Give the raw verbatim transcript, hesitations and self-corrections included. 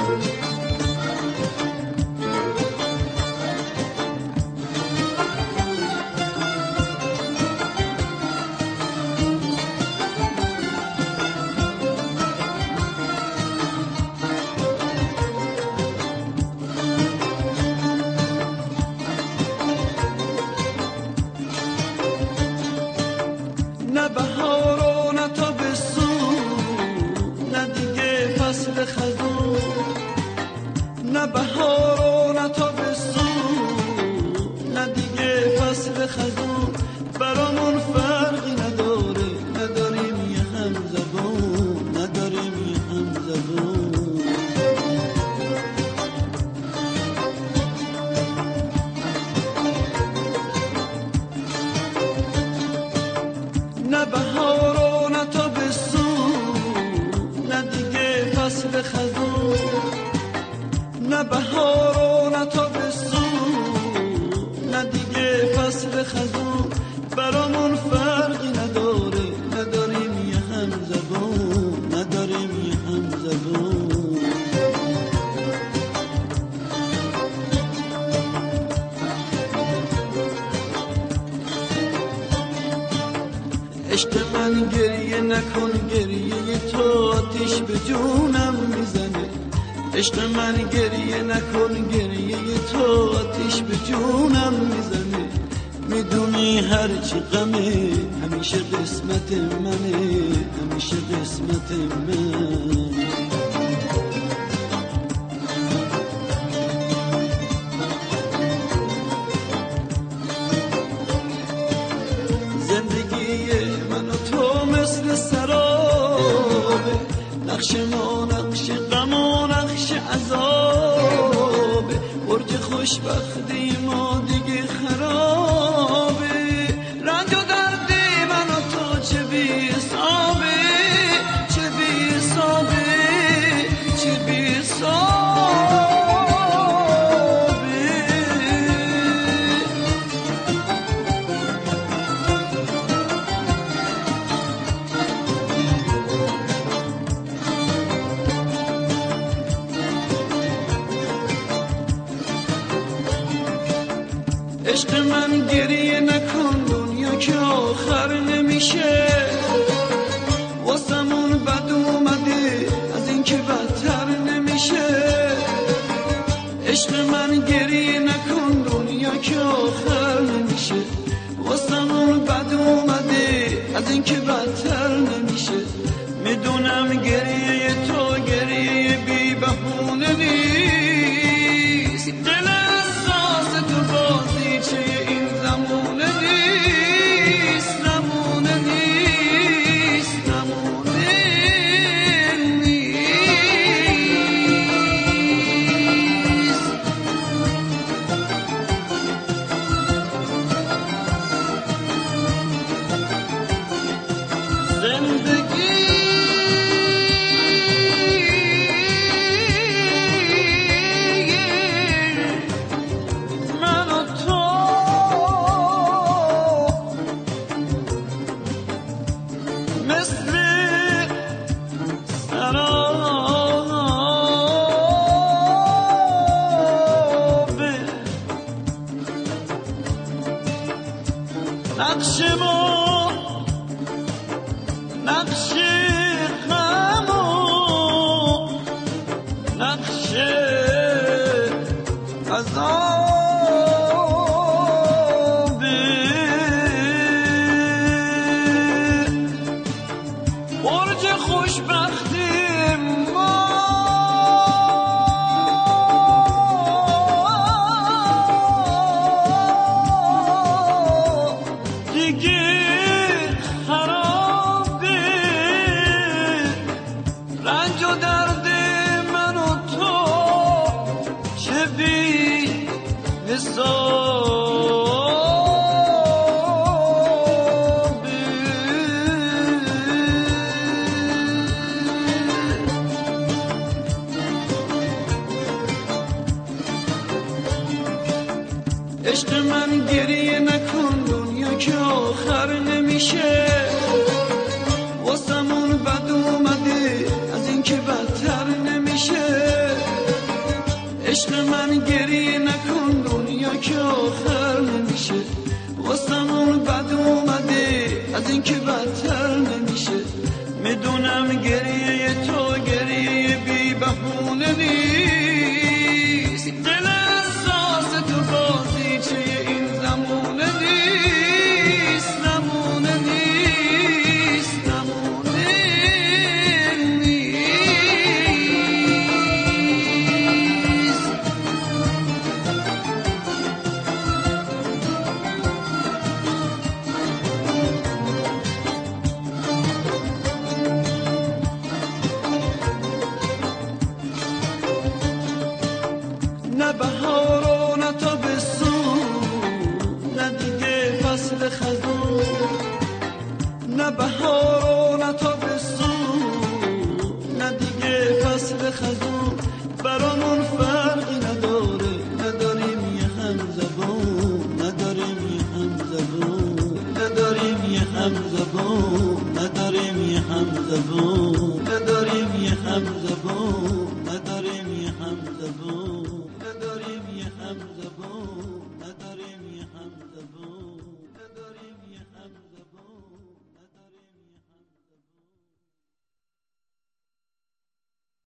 نه بهار و نه تابستون، نه دیگه فصل خزون. نه بهار و نه تابستون، نه دیگه فصل خزون. برامون فرقی نداره، نداریم یه هم زبون، نداریم یه هم زبون. نه بهار و نه تابستون، نه دیگه فصل خزون. نه بهار و نه تابستون، نه دیگه فصل خزون. برامون فرقی نداره، نداریم یه هم زبون، نداریم یه هم زبون. عشق من گریه نکن، گریه تو آتیش به جونم میزنه. عشق من گریه نکن، گریه تو آتیش به جونم میزنه. میدونی هرچی غمه همیشه قسمت منه، همیشه قسمت من. نقش ما نقش غم و نقش عذابه. برج خوشبختی ما دیگه خرابه. رنج و درد من و تو چه بی حسابه، چه بی حسابه، چه بی حسابه. عشق من گریه نکن، دنیا که آخر نمیشه. واسمون بد اومده از این که بدتر نمیشه. عشق من گریه نکن، دنیا که آخر نمیشه. واسمون بد اومده از این که بدتر نمیشه. میدونم گریه تو گریه بی بهونه نیست. دل احساس تو بازی چه این زمونه نیست، زمونه نیست، زمونه نیست. زندگی نقش ما نقش غم و نقش عذابه. برج خوشبختی ما دیگه خرابه. رنج و درد من و تو چه بی حسابه. عشق من گریه نکن، دنیا که آخر نمیشه. واسمون بد اومده از این که بدتر نمیشه. عشق من گریه نکن دنیا که آخر نمیشه واسمون بد اومده از این که بدتر نمیشه میدونم گریه تو گریه بی بهونه نیست دل احساس تو بازیچه این زمونه نیست زمونه نیست زمونه نیست نه بهار و نه تابستون نه دیگه فصل خزون نه بهار و نه تابستون نه دیگه فصل خزون برامون فرقی نداره نداریم یه هم زبون نداریم یه هم زبون نداریم یه هم زبون نداریم یه هم زبون نداریم یه هم زبون نداریم یه هم زبون نداریم یه هم زبون نداریم یه هم زبون